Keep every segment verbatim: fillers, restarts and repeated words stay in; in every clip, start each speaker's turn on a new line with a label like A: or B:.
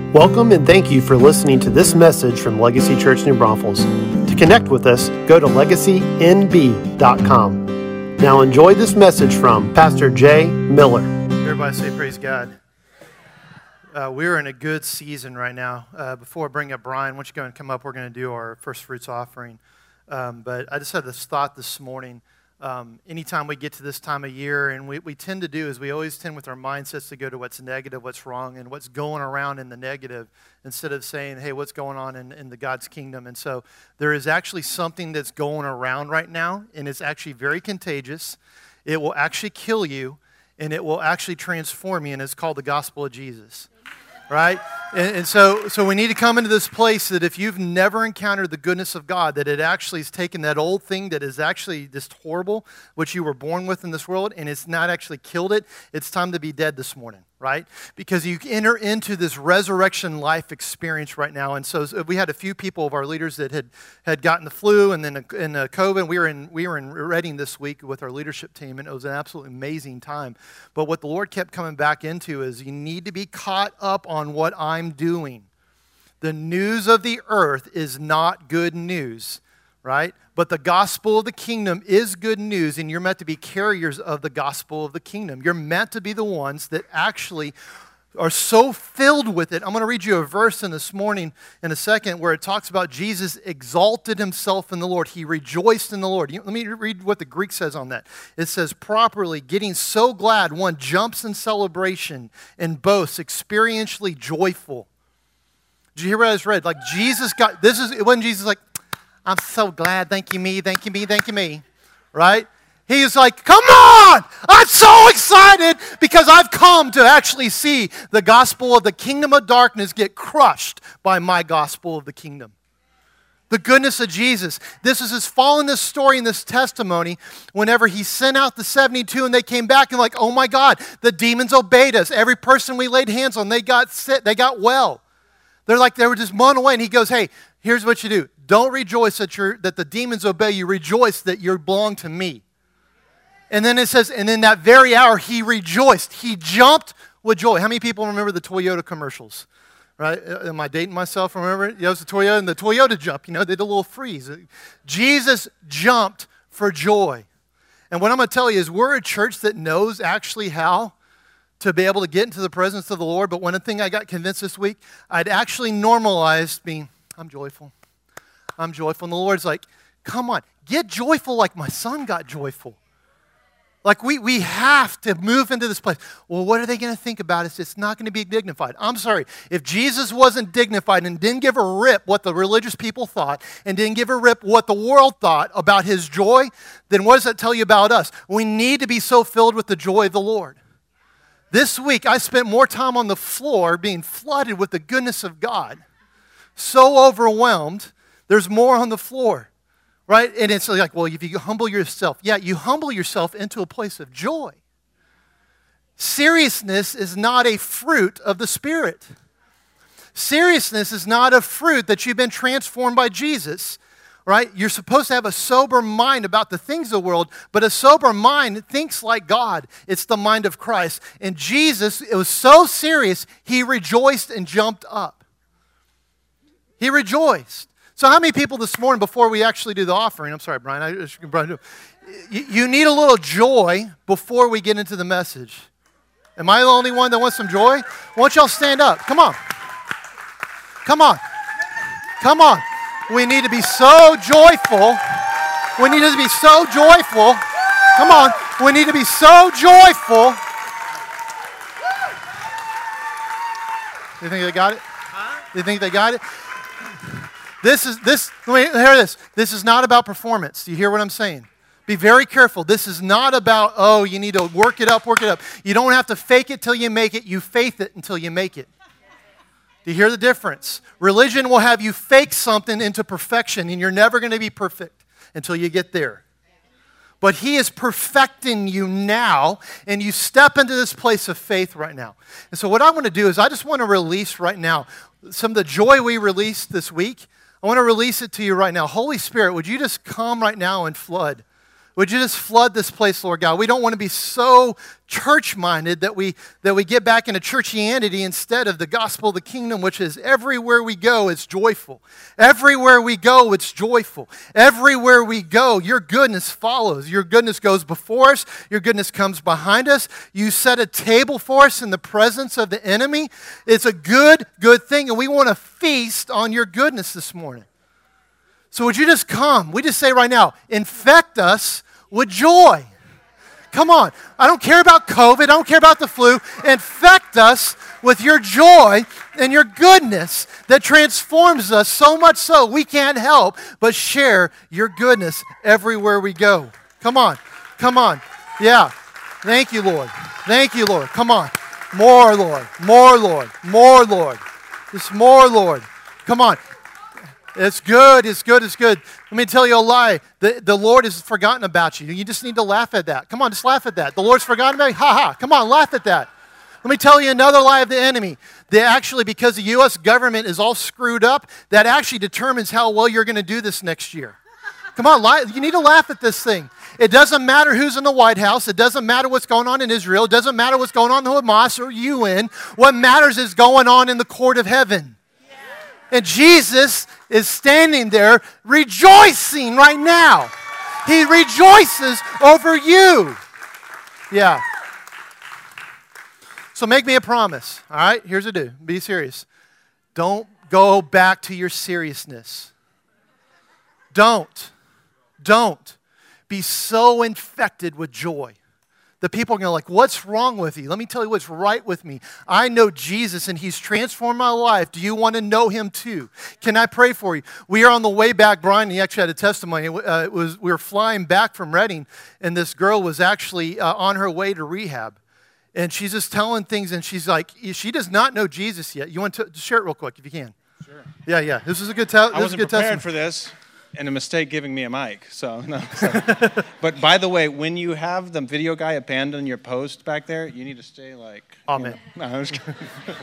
A: Welcome and thank you for listening to this message from Legacy Church New Braunfels. To connect with us, go to legacy n b dot com. Now enjoy this message from Pastor Jay Miller.
B: Everybody say praise God. Uh, we're in a good season right now. Uh, before I bring up Brian, why don't you go and come up? We're going to do our first fruits offering. Um, but I just had this thought this morning. Um, anytime we get to this time of year, and we, we tend to do is we always tend with our mindsets to go to what's negative, what's wrong, and what's going around in the negative instead of saying, hey, what's going on in, in the God's kingdom? And so there is actually something that's going around right now, and it's actually very contagious. It will actually kill you, and it will actually transform you, and it's called the gospel of Jesus. Right? And, and so so we need to come into this place that if you've never encountered the goodness of God, that it actually has taken that old thing that is actually just horrible, which you were born with in this world, and it's not actually killed it. It's time to be dead this morning, right? Because you enter into this resurrection life experience right now. And so we had a few people of our leaders that had, had gotten the flu and then in uh, COVID. We were in we were in Reading this week with our leadership team, and it was an absolutely amazing time. But what the Lord kept coming back into is you need to be caught up on what I'm doing. The news of the earth is not good news, right? But the gospel of the kingdom is good news, and you're meant to be carriers of the gospel of the kingdom. You're meant to be the ones that actually are so filled with it. I'm going to read you a verse in this morning in a second where it talks about Jesus exalted himself in the Lord. He rejoiced in the Lord. Let me read what the Greek says on that. It says, properly, getting so glad, one jumps in celebration and boasts, experientially joyful. Did you hear what I just read? Like Jesus got, this is, it wasn't Jesus like, I'm so glad, thank you me, thank you me, thank you me, right? He's like, come on, I'm so excited because I've come to actually see the gospel of the kingdom of darkness get crushed by my gospel of the kingdom. The goodness of Jesus. This is his fall in this story, in this testimony, whenever he sent out the seventy-two and they came back and like, oh my God, the demons obeyed us. Every person we laid hands on, they got sick, they got well. They're like, they were just blown away. And he goes, hey, here's what you do. Don't rejoice that you're, that the demons obey you. Rejoice that you belong to me. And then it says, and in that very hour, he rejoiced. He jumped with joy. How many people remember the Toyota commercials? Right? Am I dating myself? Remember it? Yeah, it was the Toyota and the Toyota jump. You know, they did a little freeze. Jesus jumped for joy. And what I'm going to tell you is we're a church that knows actually how to be able to get into the presence of the Lord. But one thing I got convinced this week, I'd actually normalized being, I'm joyful. I'm joyful. And the Lord's like, come on, get joyful like my son got joyful. Like we we have to move into this place. Well, what are they going to think about us? It's not going to be dignified. I'm sorry. If Jesus wasn't dignified and didn't give a rip what the religious people thought and didn't give a rip what the world thought about his joy, then what does that tell you about us? We need to be so filled with the joy of the Lord. This week, I spent more time on the floor being flooded with the goodness of God. So overwhelmed, there's more on the floor, right? And it's like, well, if you humble yourself, yeah, you humble yourself into a place of joy. Seriousness is not a fruit of the Spirit. Seriousness is not a fruit that you've been transformed by Jesus. Right? You're supposed to have a sober mind about the things of the world, but a sober mind thinks like God. It's the mind of Christ. And Jesus, it was so serious, he rejoiced and jumped up. He rejoiced. So how many people this morning, before we actually do the offering, I'm sorry, Brian, I, Brian you need a little joy before we get into the message. Am I the only one that wants some joy? Why don't y'all stand up? Come on. Come on. Come on. We need to be so joyful. We need to be so joyful. Come on. We need to be so joyful. You think they got it? You think they got it? This is this. Let me hear this. This is not about performance. Do you hear what I'm saying? Be very careful. This is not about, oh, you need to work it up, work it up. You don't have to fake it till you make it. You faith it until you make it. Do you hear the difference? Religion will have you fake something into perfection, and you're never going to be perfect until you get there. But he is perfecting you now, and you step into this place of faith right now. And so what I want to do is I just want to release right now some of the joy we released this week. I want to release it to you right now. Holy Spirit, would you just come right now and flood? Would you just flood this place, Lord God? We don't want to be so church-minded that we that we get back into churchianity instead of the gospel of the kingdom, which is everywhere we go, it's joyful. Everywhere we go, it's joyful. Everywhere we go, your goodness follows. Your goodness goes before us. Your goodness comes behind us. You set a table for us in the presence of the enemy. It's a good, good thing, and we want to feast on your goodness this morning. So would you just come? We just say right now, infect us with joy. Come on. I don't care about COVID. I don't care about the flu. Infect us with your joy and your goodness that transforms us so much so we can't help but share your goodness everywhere we go. Come on. Come on. Yeah. Thank you, Lord. Thank you, Lord. Come on. More, Lord. More, Lord. More, Lord. Just more, Lord. Come on. It's good, it's good, it's good. Let me tell you a lie. The, the Lord has forgotten about you. You just need to laugh at that. Come on, just laugh at that. The Lord's forgotten about you? Ha ha. Come on, laugh at that. Let me tell you another lie of the enemy. That actually, because the U S government is all screwed up, that actually determines how well you're going to do this next year. Come on, lie. You need to laugh at this thing. It doesn't matter who's in the White House. It doesn't matter what's going on in Israel. It doesn't matter what's going on in the Hamas or U N. What matters is going on in the court of heaven. And Jesus is standing there rejoicing right now. He rejoices over you. Yeah. So make me a promise. All right, here's what do. Be serious. Don't go back to your seriousness. Don't. Don't. Be so infected with joy. The people are going to be like, what's wrong with you? Let me tell you what's right with me. I know Jesus and He's transformed my life. Do you want to know Him too? Can I pray for you? We are on the way back. Brian, he actually had a testimony. Uh, it was, we were flying back from Redding, and this girl was actually uh, on her way to rehab. And she's just telling things, and she's like, she does not know Jesus yet. You want to share it real quick if you can?
C: Sure.
B: Yeah, yeah. This is a good, te- this
C: I wasn't
B: is a good
C: prepared
B: testimony.
C: for this. And a mistake giving me a mic. So, no. So. But by the way, when you have the video guy abandon your post back there, you need to stay like.
B: Amen.
C: You know, no, I was kidding.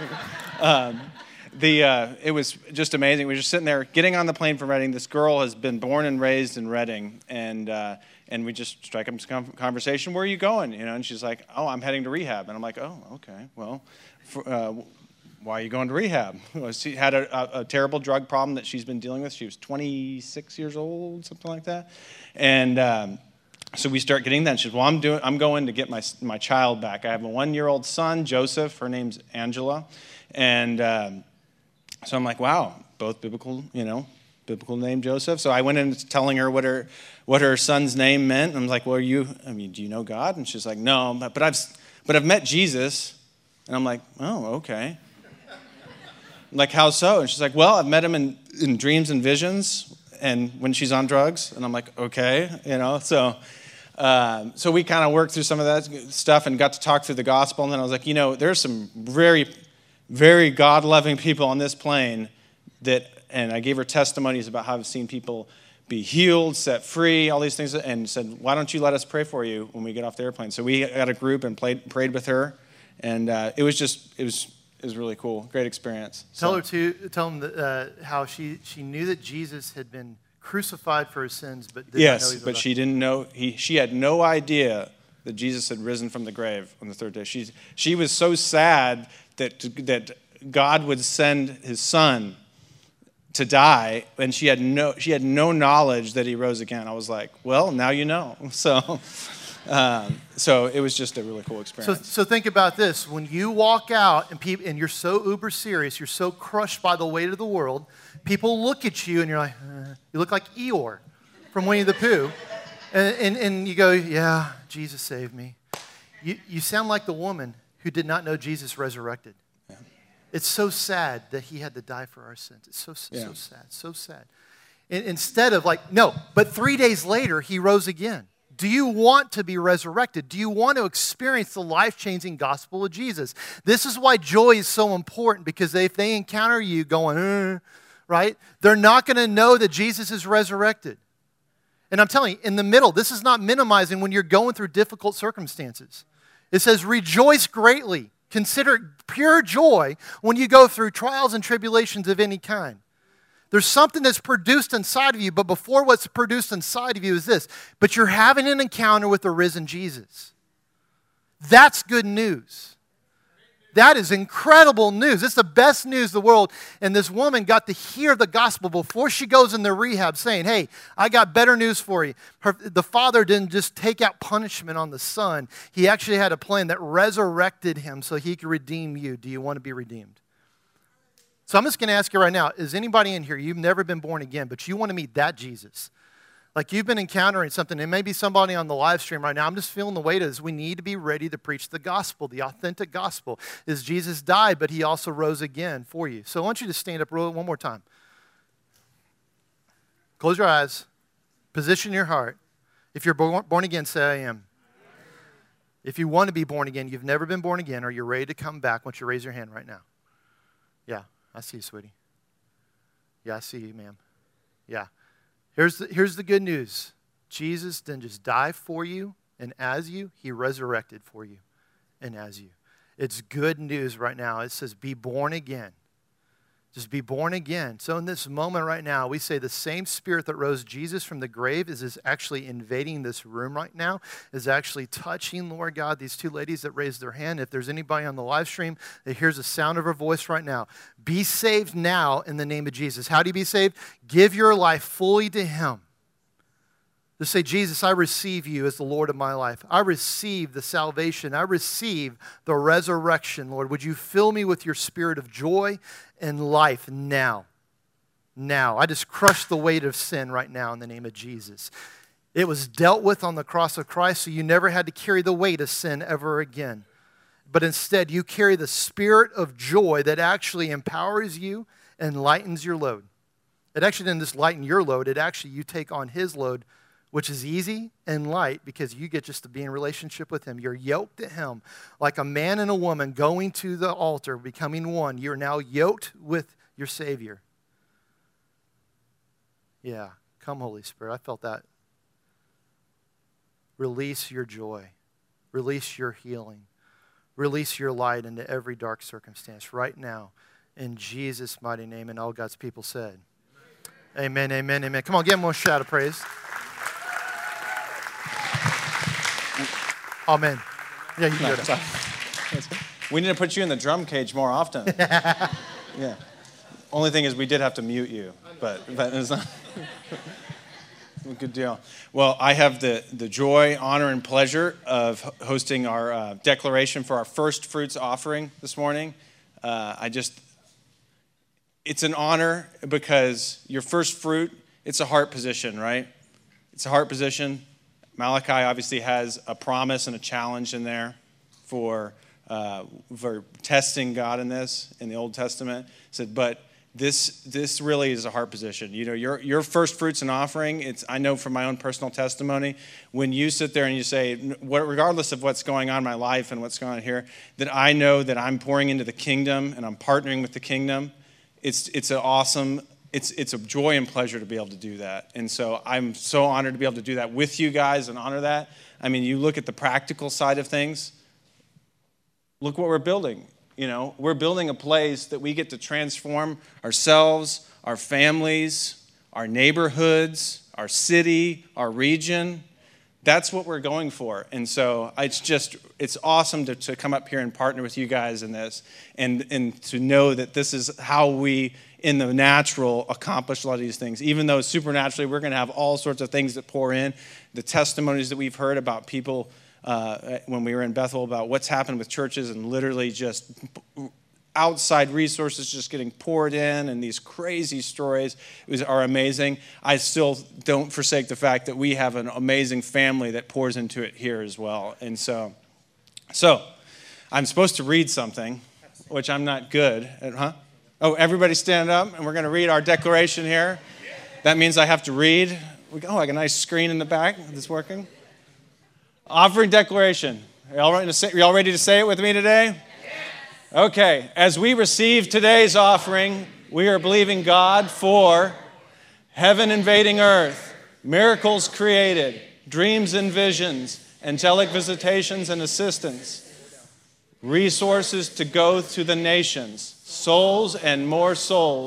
C: um, the uh, it was just amazing. We were just sitting there, getting on the plane from Reading. This girl has been born and raised in Reading, and uh, and we just strike up some conversation. Where are you going? You know, and she's like, "Oh, I'm heading to rehab." And I'm like, "Oh, okay. Well, for, uh, why are you going to rehab?" Well, she had a, a, a terrible drug problem that she's been dealing with. She was twenty-six years old, something like that. And um, so we start getting that. And she says, well, I'm, doing, I'm going to get my, my child back. I have a one-year-old son, Joseph. Her name's Angela. And um, so I'm like, wow, both biblical, you know, biblical name Joseph. So I went in telling her what her what her son's name meant. And I'm like, well, are you, I mean, do you know God? And she's like, no, but, but I've but I've met Jesus. And I'm like, oh, okay. Like, how so? And she's like, well, I've met him in, in dreams and visions and when she's on drugs. And I'm like, okay, you know. So um, so we kind of worked through some of that stuff and got to talk through the gospel. And then I was like, you know, there's some very, very God-loving people on this plane that, and I gave her testimonies about how I've seen people be healed, set free, all these things, and said, why don't you let us pray for you when we get off the airplane? So we got a group and played, prayed with her. And uh, it was just, it was... It was really cool. Great experience.
B: Tell
C: so.
B: her to tell him that, uh, how she, she knew that Jesus had been crucified for his sins, but did
C: yes,
B: not know he was
C: but
B: alive.
C: she didn't know. He she had no idea that Jesus had risen from the grave on the third day. She she was so sad that that God would send His Son to die, and she had no she had no knowledge that He rose again. I was like, well, now you know. So. Um, so it was just a really cool experience.
B: So, so think about this. When you walk out and, people, and you're so uber serious, you're so crushed by the weight of the world, people look at you and you're like, uh, you look like Eeyore from Winnie the Pooh. And, and, and you go, yeah, Jesus saved me. You, you sound like the woman who did not know Jesus resurrected. Yeah. It's so sad that He had to die for our sins. It's so, yeah. so sad, so sad. And instead of like, no, but three days later, He rose again. Do you want to be resurrected? Do you want to experience the life-changing gospel of Jesus? This is why joy is so important, because if they encounter you going, uh, right, they're not going to know that Jesus is resurrected. And I'm telling you, in the middle, this is not minimizing when you're going through difficult circumstances. It says, rejoice greatly. Consider it pure joy when you go through trials and tribulations of any kind. There's something that's produced inside of you, but before what's produced inside of you is this. But you're having an encounter with the risen Jesus. That's good news. That is incredible news. It's the best news in the world. And this woman got to hear the gospel before she goes into rehab saying, hey, I got better news for you. Her, the Father didn't just take out punishment on the Son. He actually had a plan that resurrected him so he could redeem you. Do you want to be redeemed? So I'm just going to ask you right now, is anybody in here, you've never been born again, but you want to meet that Jesus? Like you've been encountering something, and maybe somebody on the live stream right now, I'm just feeling the weight of this. We need to be ready to preach the gospel, the authentic gospel. Is Jesus died, but he also rose again for you. So I want you to stand up one more time. Close your eyes. Position your heart. If you're born again, say, I am. If you want to be born again, you've never been born again, or you're ready to come back, why don't you raise your hand right now? Yeah, I see you, sweetie. Yeah, I see you, ma'am. Yeah. Here's the, here's the good news. Jesus didn't just die for you and as you, he resurrected for you and as you. It's good news right now. It says be born again. Just be born again. So in this moment right now, we say the same Spirit that rose Jesus from the grave is, is actually invading this room right now, is actually touching, Lord God, these two ladies that raised their hand. If there's anybody on the live stream that hears the sound of her voice right now, be saved now in the name of Jesus. How do you be saved? Give your life fully to him. Just say, Jesus, I receive you as the Lord of my life. I receive the salvation. I receive the resurrection, Lord. Would you fill me with your spirit of joy and life now? Now. I just crush the weight of sin right now in the name of Jesus. It was dealt with on the cross of Christ, so you never had to carry the weight of sin ever again. But instead, you carry the spirit of joy that actually empowers you and lightens your load. It actually didn't just lighten your load. It actually, you take on his load, which is easy and light because you get just to be in relationship with him. You're yoked to him like a man and a woman going to the altar, becoming one. You're now yoked with your Savior. Yeah, come Holy Spirit. I felt that. Release your joy. Release your healing. Release your light into every dark circumstance right now in Jesus' mighty name. And all God's people said, amen, amen, amen. Come on, give him one shout of praise. Amen. Yeah, you can go.
C: We need to put you in the drum cage more often. Yeah. Only thing is we did have to mute you, but, but it's not a good deal. Well, I have the, the joy, honor, and pleasure of hosting our uh, declaration for our first fruits offering this morning. Uh, I just, it's an honor because your first fruit, it's a heart position, right? It's a heart position. Malachi obviously has a promise and a challenge in there for uh, for testing God in this in the Old Testament. He said, but this this really is a heart position. You know, your your first fruits and offering. It's I know from my own personal testimony, when you sit there and you say, regardless of what's going on in my life and what's going on here, that I know that I'm pouring into the kingdom and I'm partnering with the kingdom. It's it's an awesome. It's it's a joy and pleasure to be able to do that. And so I'm so honored to be able to do that with you guys and honor that. I mean, you look at the practical side of things. Look what we're building. You know, we're building a place that we get to transform ourselves, our families, our neighborhoods, our city, our region. That's what we're going for. And so it's just, it's awesome to, to come up here and partner with you guys in this and, and to know that this is how we, in the natural, accomplish a lot of these things. Even though supernaturally we're going to have all sorts of things that pour in. The testimonies that we've heard about people uh, when we were in Bethel about what's happened with churches and literally just outside resources just getting poured in and these crazy stories was, are amazing. I still don't forsake the fact that we have an amazing family that pours into it here as well. And so, so I'm supposed to read something, which I'm not good at, huh? Oh, everybody stand up, and we're going to read our declaration here. That means I have to read. Oh, I got a nice screen in the back. Is this working? Offering declaration. Are y'all ready to say, are y'all ready to say it with me today? Okay. As we receive today's offering, we are believing God for heaven invading earth, miracles created, dreams and visions, angelic visitations and assistance, resources to go to the nations, souls and more souls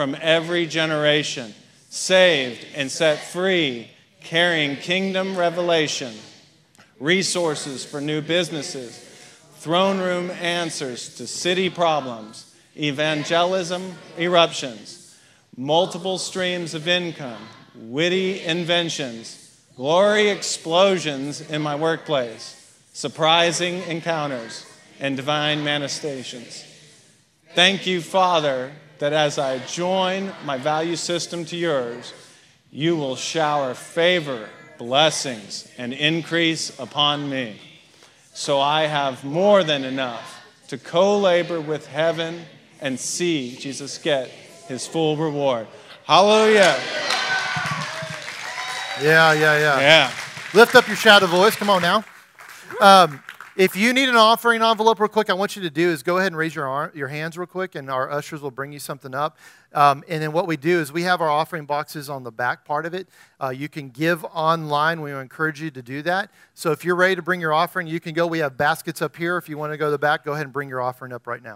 C: from every generation, saved and set free, carrying kingdom revelation, resources for new businesses, throne room answers to city problems, evangelism eruptions, multiple streams of income, witty inventions, glory explosions in my workplace, surprising encounters, and divine manifestations. Thank you, Father, that as I join my value system to yours, you will shower favor, blessings, and increase upon me. So I have more than enough to co-labor with heaven and see Jesus get his full reward. Hallelujah.
B: Yeah, yeah, yeah.
C: Yeah.
B: Lift up your shout of voice. Come on now. Um, if you need an offering envelope real quick, I want you to do is go ahead and raise your arm, your hands real quick, and our ushers will bring you something up. Um, and then what we do is we have our offering boxes on the back part of it. Uh, you can give online. We encourage you to do that. So if you're ready to bring your offering, you can go. We have baskets up here. If you want to go to the back, go ahead and bring your offering up right now.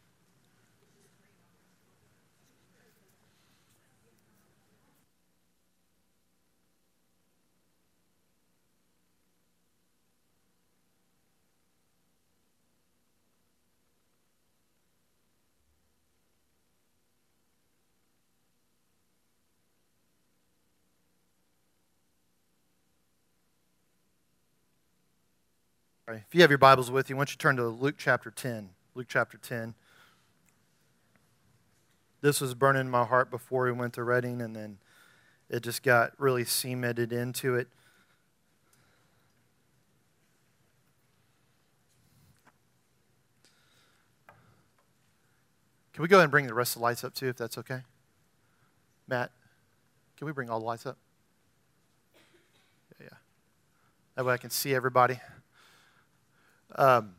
B: If you have your Bibles with you, why don't you turn to Luke chapter ten. Luke chapter ten. This was burning in my heart before we went to Reading, and then it just got really cemented into it. Can we go ahead and bring the rest of the lights up too, if that's okay? Matt, can we bring all the lights up? Yeah, yeah. That way I can see everybody. Um,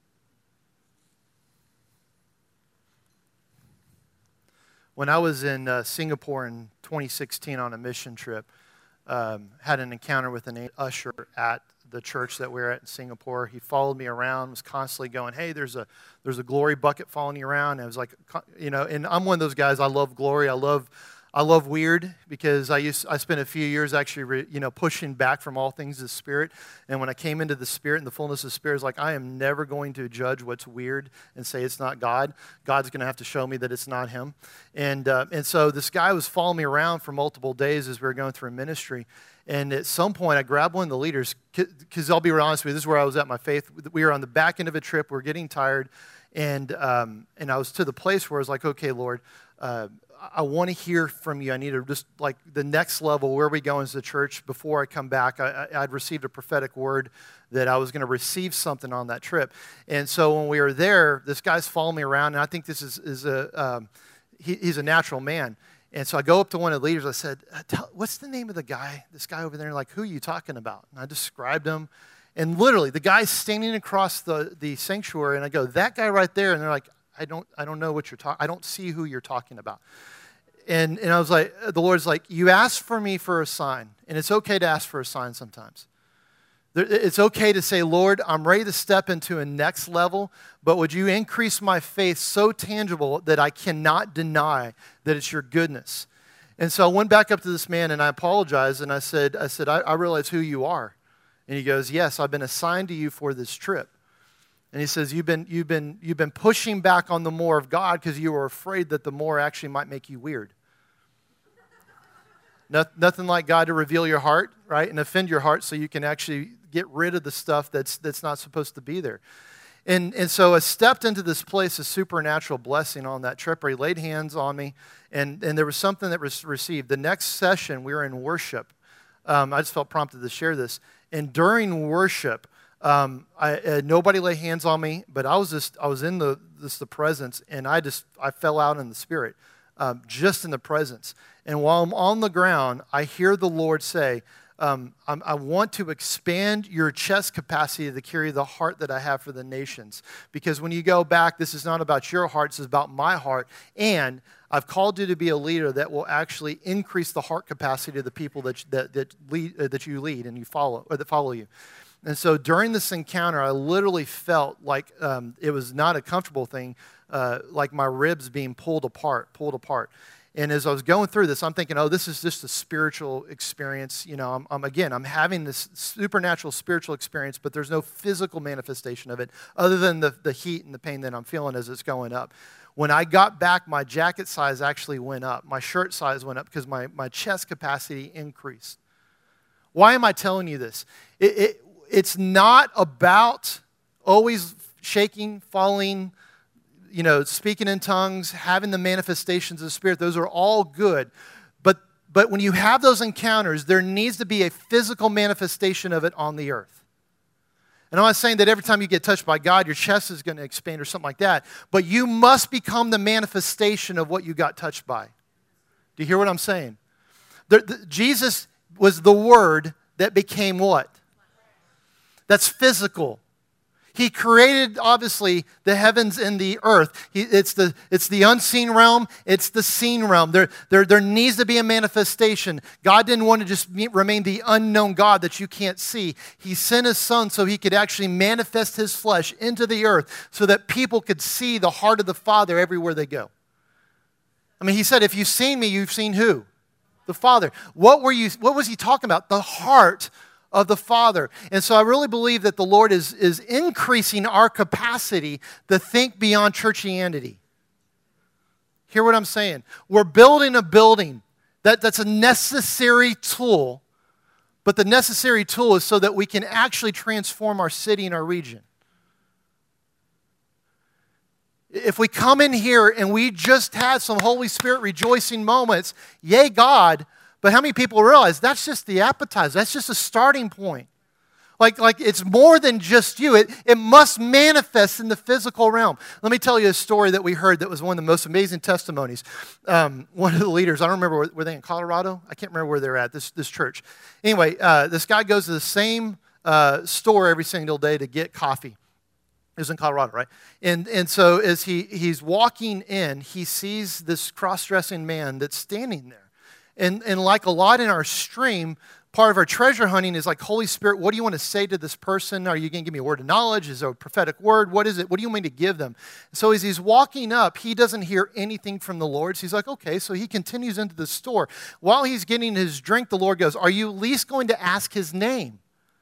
B: when I was in uh, Singapore in twenty sixteen on a mission trip, um, had an encounter with an usher at the church that we were at in Singapore. He followed me around, was constantly going, "Hey, there's a there's a glory bucket following you around." And I was like, you know, and I'm one of those guys. I love glory. I love. I love weird because I used I spent a few years actually re, you know pushing back from all things of the Spirit, and when I came into the Spirit and the fullness of the Spirit, it's like I am never going to judge what's weird and say it's not God. God's going to have to show me that it's not Him, and uh, and so this guy was following me around for multiple days as we were going through ministry, and at some point I grabbed one of the leaders because I'll be honest with you, this is where I was at my faith. We were on the back end of a trip, we we're getting tired, and um, and I was to the place where I was like, okay, Lord. Uh, I want to hear from you. I need to just like the next level, where we go as a church before I come back. I, I'd received a prophetic word that I was going to receive something on that trip. And so when we were there, this guy's following me around, and I think this is, is a, um, he, he's a natural man. And so I go up to one of the leaders. I said, what's the name of the guy, this guy over there? Like, who are you talking about? And I described him. And literally, the guy's standing across the, the sanctuary, and I go, that guy right there. And they're like, I don't, I don't know what you're talking. I don't see who you're talking about. And and I was like, the Lord's like, you asked for me for a sign, and it's okay to ask for a sign sometimes. It's okay to say, Lord, I'm ready to step into a next level, but would you increase my faith so tangible that I cannot deny that it's your goodness? And so I went back up to this man and I apologized, and I said, I said, I, I realize who you are. And he goes, yes, I've been assigned to you for this trip. And he says, you've been, you've been, you've been pushing back on the more of God because you were afraid that the more actually might make you weird. No, nothing like God to reveal your heart, right, and offend your heart so you can actually get rid of the stuff that's that's not supposed to be there. And and so I stepped into this place of supernatural blessing on that trip where he laid hands on me, and, and there was something that was received. The next session, we were in worship. Um, I just felt prompted to share this. And during worship, Um, I, uh, nobody laid hands on me, but I was just, I was in the, this, the presence, and I just, I fell out in the Spirit, um, just in the presence. And while I'm on the ground, I hear the Lord say, um, I'm, I want to expand your chest capacity to carry the heart that I have for the nations. Because when you go back, this is not about your heart, this is about my heart. And I've called you to be a leader that will actually increase the heart capacity of the people that, that, that, lead, uh, that you lead and you follow, or that follow you. And so during this encounter, I literally felt like um, it was not a comfortable thing, uh, like my ribs being pulled apart, pulled apart. And as I was going through this, I'm thinking, oh, this is just a spiritual experience. You know, I'm, I'm again, I'm having this supernatural spiritual experience, but there's no physical manifestation of it other than the, the heat and the pain that I'm feeling as it's going up. When I got back, my jacket size actually went up. My shirt size went up because my, my chest capacity increased. Why am I telling you this? It, it, it's not about always shaking, falling, you know, speaking in tongues, having the manifestations of the Spirit. Those are all good. But, but when you have those encounters, there needs to be a physical manifestation of it on the earth. And I'm not saying that every time you get touched by God, your chest is going to expand or something like that. But you must become the manifestation of what you got touched by. Do you hear what I'm saying? The, the, Jesus was the Word that became what? That's physical. He created, obviously, the heavens and the earth. He, it's, the, it's the unseen realm. It's the seen realm. There, there, there needs to be a manifestation. God didn't want to just be, remain the unknown God that you can't see. He sent His Son so He could actually manifest His flesh into the earth so that people could see the heart of the Father everywhere they go. I mean, He said, if you've seen me, you've seen who? The Father. What were you? What was He talking about? The heart of the Father. And so I really believe that the Lord is, is increasing our capacity to think beyond churchianity. Hear what I'm saying? We're building a building. That, that's a necessary tool, but the necessary tool is so that we can actually transform our city and our region. If we come in here and we just had some Holy Spirit rejoicing moments, yay God, but how many people realize that's just the appetizer? That's just a starting point. Like, like it's more than just you. It, it must manifest in the physical realm. Let me tell you a story that we heard that was one of the most amazing testimonies. Um, one of the leaders, I don't remember, were, were they in Colorado? I can't remember where they're at, this, this church. Anyway, uh, this guy goes to the same uh, store every single day to get coffee. It was in Colorado, right? And, and so as he, he's walking in, he sees this cross-dressing man that's standing there. And, and like a lot in our stream, part of our treasure hunting is like, Holy Spirit, what do you want to say to this person? Are you going to give me a word of knowledge? Is there a prophetic word? What is it? What do you want me to give them? So as he's walking up, he doesn't hear anything from the Lord. So he's like, okay. So he continues into the store. While he's getting his drink, the Lord goes, are you at least going to ask his name?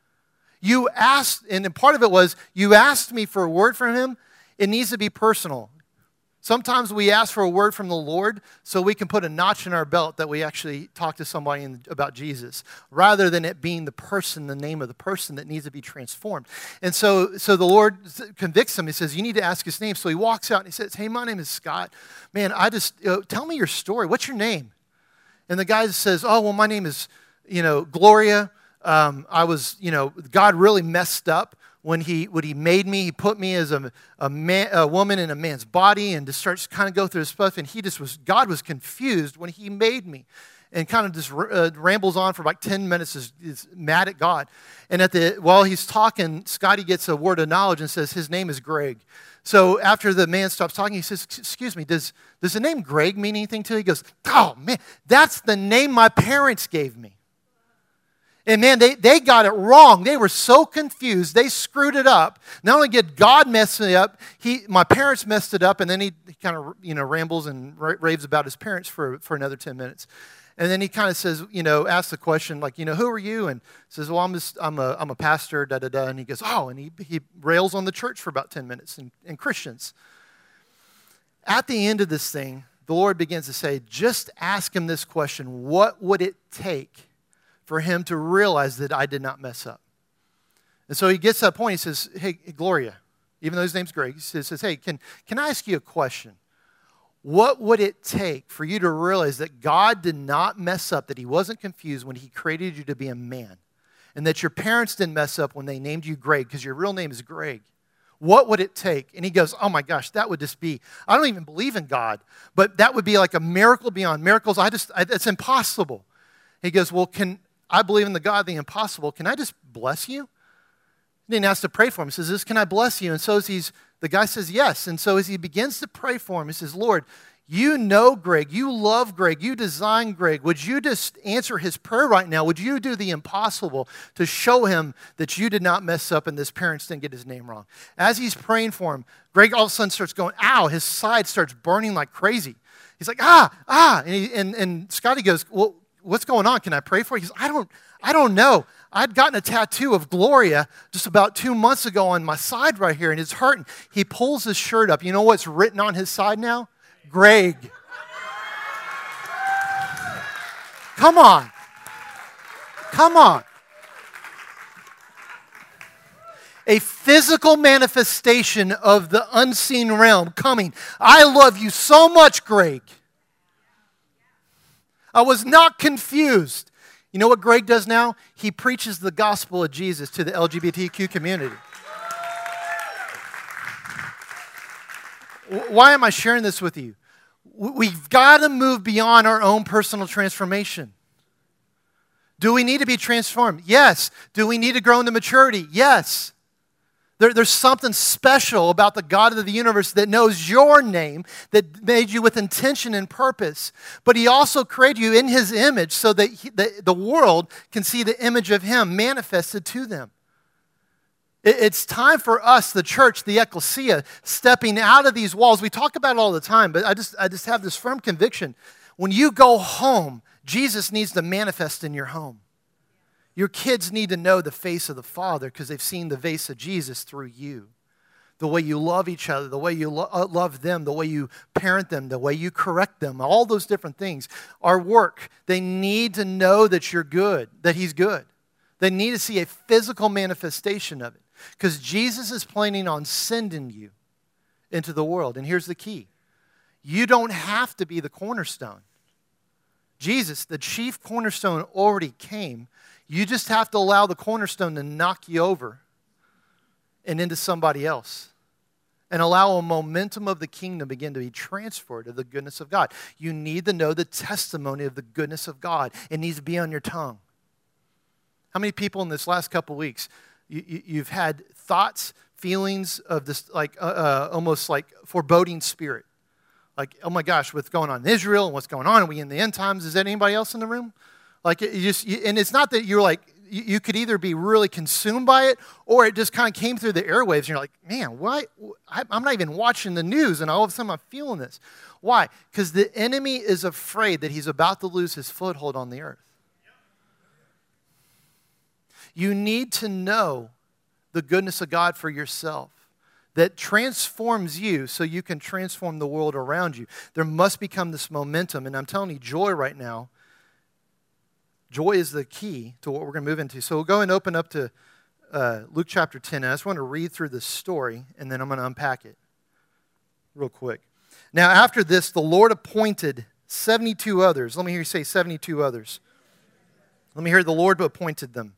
B: You asked, and part of it was, you asked me for a word from him. It needs to be personal. Sometimes we ask for a word from the Lord so we can put a notch in our belt that we actually talk to somebody in, about Jesus, rather than it being the person, the name of the person that needs to be transformed. And so, so the Lord convicts him. He says, you need to ask his name. So he walks out and he says, hey, my name is Scott. Man, I just, you know, tell me your story. What's your name? And the guy says, oh, well, my name is, you know, Gloria. Um, I was, you know, God really messed up. When he, when he made me, he put me as a, a, man, a woman in a man's body and just starts to kind of go through his stuff. And he just was, God was confused when he made me. And kind of just uh, rambles on for like ten minutes, is, is mad at God. And at the while he's talking, Scotty gets a word of knowledge and says his name is Greg. So after the man stops talking, he says, excuse me, does, does the name Greg mean anything to you? He goes, oh man, that's the name my parents gave me. And man, they, they got it wrong. They were so confused. They screwed it up. Not only did God mess it up, he, my parents messed it up, and then he, he kind of, you know, rambles and raves about his parents for, for another ten minutes. And then he kind of says, you know, asks the question, like, you know, who are you? And says, well, I'm just, I'm a, I'm a pastor, da, da, da. And he goes, oh, and he, he rails on the church for about ten minutes and, and Christians. At the end of this thing, the Lord begins to say, just ask him this question, what would it take for him to realize that I did not mess up? And so he gets to that point, he says, hey, Gloria, even though his name's Greg, he says, hey, can, can I ask you a question? What would it take for you to realize that God did not mess up, that he wasn't confused when he created you to be a man, and that your parents didn't mess up when they named you Greg, because your real name is Greg? What would it take? And he goes, oh my gosh, that would just be, I don't even believe in God, but that would be like a miracle beyond miracles. I just, I, it's impossible. He goes, well, can, I believe in the God of the impossible. Can I just bless you? He didn't ask to pray for him. He says, this, can I bless you? And so as he's The guy says yes. And so as he begins to pray for him, he says, Lord, you know Greg. You love Greg. You designed Greg. Would you just answer his prayer right now? Would you do the impossible to show him that you did not mess up and this parents didn't get his name wrong? As he's praying for him, Greg all of a sudden starts going, ow, his side starts burning like crazy. He's like, ah, ah. And, he, and, and Scotty goes, well, what's going on? Can I pray for you? He goes, I don't, I don't know. I'd gotten a tattoo of Gloria just about two months ago on my side right here, and it's hurting. He pulls his shirt up. You know what's written on his side now? Greg. Come on. Come on. A physical manifestation of the unseen realm coming. I love you so much, Greg. I was not confused. You know what Greg does now? He preaches the gospel of Jesus to the L G B T Q community. Why am I sharing this with you? We've got to move beyond our own personal transformation. Do we need to be transformed? Yes. Do we need to grow into maturity? Yes. There, there's something special about the God of the universe that knows your name, that made you with intention and purpose. But He also created you in His image so that he, the, the world can see the image of Him manifested to them. It, it's time for us, the church, the ecclesia, stepping out of these walls. We talk about it all the time, but I just, I just have this firm conviction. When you go home, Jesus needs to manifest in your home. Your kids need to know the face of the Father because they've seen the face of Jesus through you. The way you love each other, the way you lo- love them, the way you parent them, the way you correct them, all those different things. Our work, they need to know that you're good, that He's good. They need to see a physical manifestation of it because Jesus is planning on sending you into the world. And here's the key. You don't have to be the cornerstone. Jesus, the chief cornerstone, already came. You just have to allow the cornerstone to knock you over and into somebody else and allow a momentum of the kingdom begin to be transferred to the goodness of God. You need to know the testimony of the goodness of God. It needs to be on your tongue. How many people in this last couple weeks, you, you, you've had thoughts, feelings of this like uh, uh, almost like foreboding spirit? Like, oh my gosh, what's going on in Israel and what's going on? Are we in the end times? Is that anybody else in the room? Like, you just, you, and it's not that you're like, you, you could either be really consumed by it or it just kind of came through the airwaves and you're like, man, why? I, I'm not even watching the news and all of a sudden I'm feeling this. Why? Because the enemy is afraid that he's about to lose his foothold on the earth. You need to know the goodness of God for yourself that transforms you so you can transform the world around you. There must become this momentum. And I'm telling you, joy right now, joy is the key to what we're going to move into. So we'll go and open up to uh, Luke chapter ten. And I just want to read through this story, and then I'm going to unpack it real quick. Now, after this, the Lord appointed seventy-two others. Let me hear you say seventy-two others. Let me hear the Lord appointed them.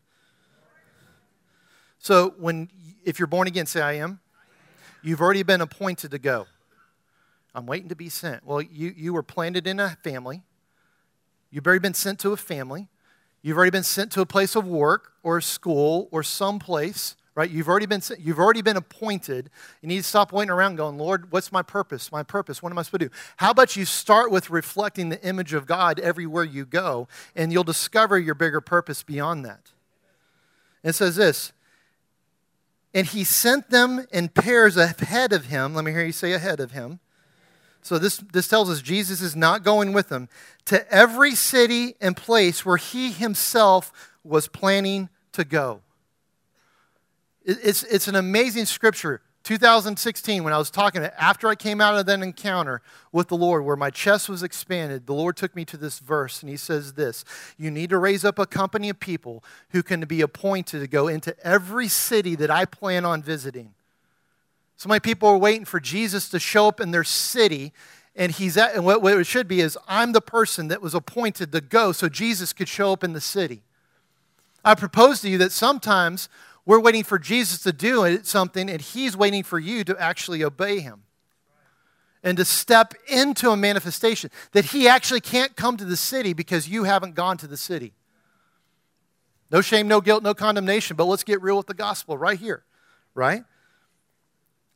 B: So when, if you're born again, say, I am. You've already been appointed to go. I'm waiting to be sent. Well, you, you were planted in a family. You've already been sent to a family. You've already been sent to a place of work or school or someplace, right? You've already been sent, you've already been appointed. You need to stop waiting around going, Lord, what's my purpose? My purpose, what am I supposed to do? How about you start with reflecting the image of God everywhere you go, and you'll discover your bigger purpose beyond that. It says this, and He sent them in pairs ahead of Him. Let me hear you say ahead of Him. So this, this tells us Jesus is not going with them to every city and place where He Himself was planning to go. It, it's, it's an amazing scripture. two thousand sixteen, when I was talking, after I came out of that encounter with the Lord where my chest was expanded, the Lord took me to this verse and He says this, you need to raise up a company of people who can be appointed to go into every city that I plan on visiting. So many people are waiting for Jesus to show up in their city, and he's at, and what, what it should be is, I'm the person that was appointed to go so Jesus could show up in the city. I propose to you that sometimes we're waiting for Jesus to do something, and He's waiting for you to actually obey Him and to step into a manifestation that He actually can't come to the city because you haven't gone to the city. No shame, no guilt, no condemnation, but let's get real with the gospel right here, right?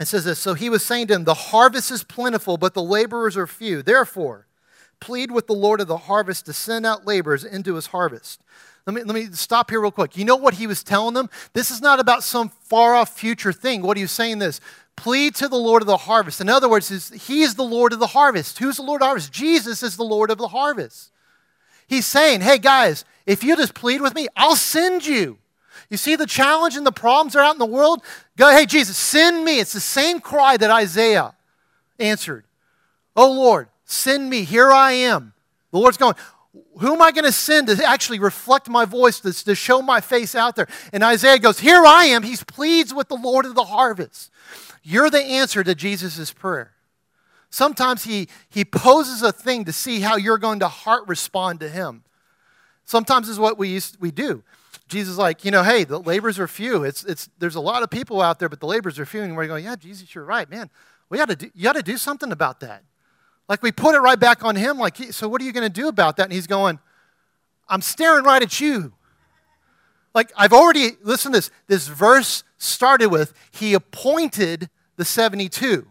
B: It says this, so he was saying to him, the harvest is plentiful, but the laborers are few. Therefore, plead with the Lord of the harvest to send out laborers into his harvest. Let me, let me stop here real quick. You know what he was telling them? This is not about some far-off future thing. What he was saying this, plead to the Lord of the harvest. In other words, he is the Lord of the harvest. Who's the Lord of the harvest? Jesus is the Lord of the harvest. He's saying, hey guys, if you just plead with me, I'll send you. You see the challenge and the problems that are out in the world? Go, hey, Jesus, send me. It's the same cry that Isaiah answered. Oh, Lord, send me. Here I am. The Lord's going, who am I going to send to actually reflect my voice, to, to show my face out there? And Isaiah goes, here I am. He pleads with the Lord of the harvest. You're the answer to Jesus' prayer. Sometimes he, he poses a thing to see how you're going to heart respond to him. Sometimes is what we used, we do. Jesus is like, you know, hey, the laborers are few. It's, it's, there's a lot of people out there, but the laborers are few. And we're going, yeah, Jesus, you're right, man. We got to do, you got to do something about that. Like we put it right back on him. Like, so what are you going to do about that? And he's going, I'm staring right at you. Like I've already, listen to this. This verse started with, he appointed the seventy-two.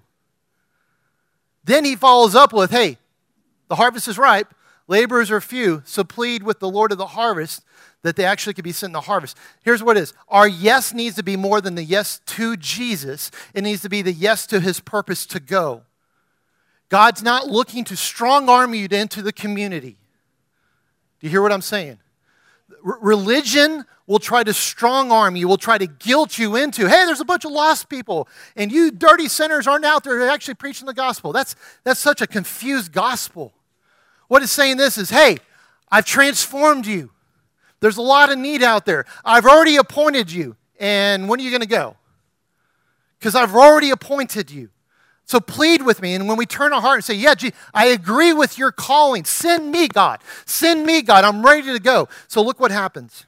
B: Then he follows up with, hey, the harvest is ripe. Laborers are few. So plead with the Lord of the harvest that they actually could be sent in the harvest. Here's what it is. Our yes needs to be more than the yes to Jesus. It needs to be the yes to his purpose to go. God's not looking to strong-arm you into the community. Do you hear what I'm saying? R- religion will try to strong-arm you, will try to guilt you into, hey, there's a bunch of lost people, and you dirty sinners aren't out there actually preaching the gospel. That's, that's such a confused gospel. What it's saying this is, hey, I've transformed you. There's a lot of need out there. I've already appointed you. And when are you going to go? Because I've already appointed you. So plead with me. And when we turn our heart and say, yeah, gee, I agree with your calling. Send me, God. Send me, God. I'm ready to go. So look what happens.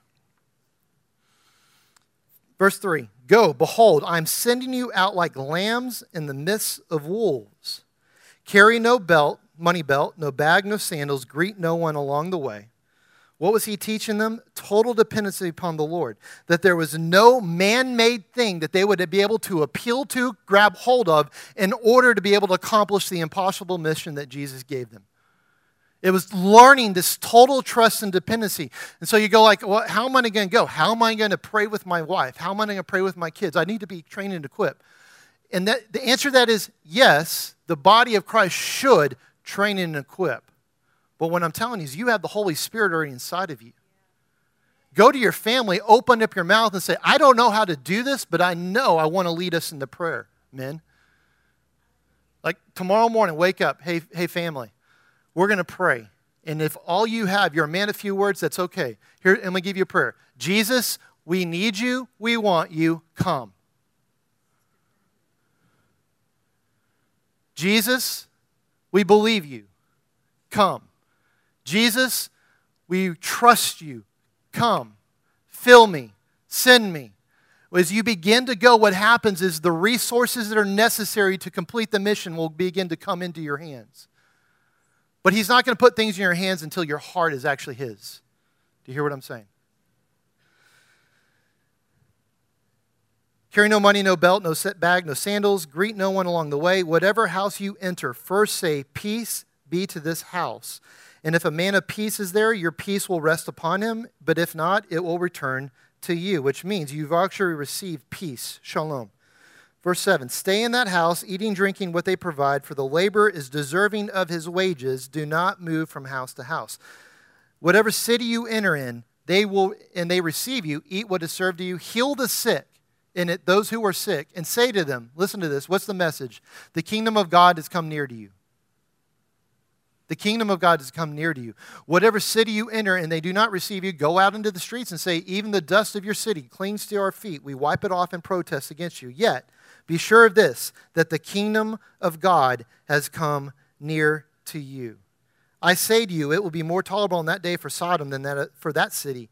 B: Verse three. Go, behold, I'm sending you out like lambs in the midst of wolves. Carry no belt, money belt, no bag, no sandals. Greet no one along the way. What was he teaching them? Total dependency upon the Lord. That there was no man-made thing that they would be able to appeal to, grab hold of, in order to be able to accomplish the impossible mission that Jesus gave them. It was learning this total trust and dependency. And so you go like, well, how am I going to go? How am I going to pray with my wife? How am I going to pray with my kids? I need to be trained and equipped. And that, the answer to that is yes, the body of Christ should train and equip. But what I'm telling you is you have the Holy Spirit already inside of you. Go to your family, open up your mouth and say, I don't know how to do this, but I know I want to lead us into prayer, men. Like tomorrow morning, wake up, hey, hey family, we're going to pray. And if all you have, you're a man of few words, that's okay. Here, I'm going to give you a prayer. Jesus, we need you, we want you, come. Jesus, we believe you, come. Jesus, we trust you. Come. Fill me. Send me. As you begin to go, what happens is the resources that are necessary to complete the mission will begin to come into your hands. But he's not going to put things in your hands until your heart is actually his. Do you hear what I'm saying? Carry no money, no belt, no bag, no sandals. Greet no one along the way. Whatever house you enter, first say, peace be to this house. And if a man of peace is there, your peace will rest upon him. But if not, it will return to you, which means you've actually received peace. Shalom. Verse seven, stay in that house, eating, drinking what they provide, for the laborer is deserving of his wages. Do not move from house to house. Whatever city you enter in, they will, and they receive you, eat what is served to you, heal the sick, and it, those who are sick, and say to them, listen to this, what's the message? The kingdom of God has come near to you. The kingdom of God has come near to you. Whatever city you enter and they do not receive you, go out into the streets and say, even the dust of your city clings to our feet. We wipe it off in protest against you. Yet, be sure of this, that the kingdom of God has come near to you. I say to you, it will be more tolerable on that day for Sodom than that for that city.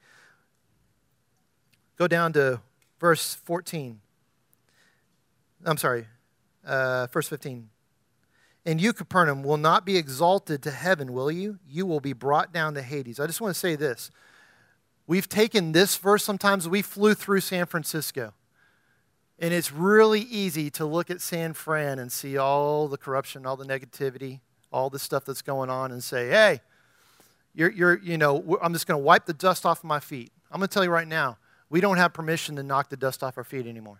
B: Go down to verse fourteen. I'm sorry, uh, verse fifteen. And you, Capernaum, will not be exalted to heaven, will you? You will be brought down to Hades. I just want to say this. We've taken this verse sometimes, we flew through San Francisco. And it's really easy to look at San Fran and see all the corruption, all the negativity, all the stuff that's going on and say, hey, you're, you're, you know, I'm just going to wipe the dust off of my feet. I'm going to tell you right now, we don't have permission to knock the dust off our feet anymore.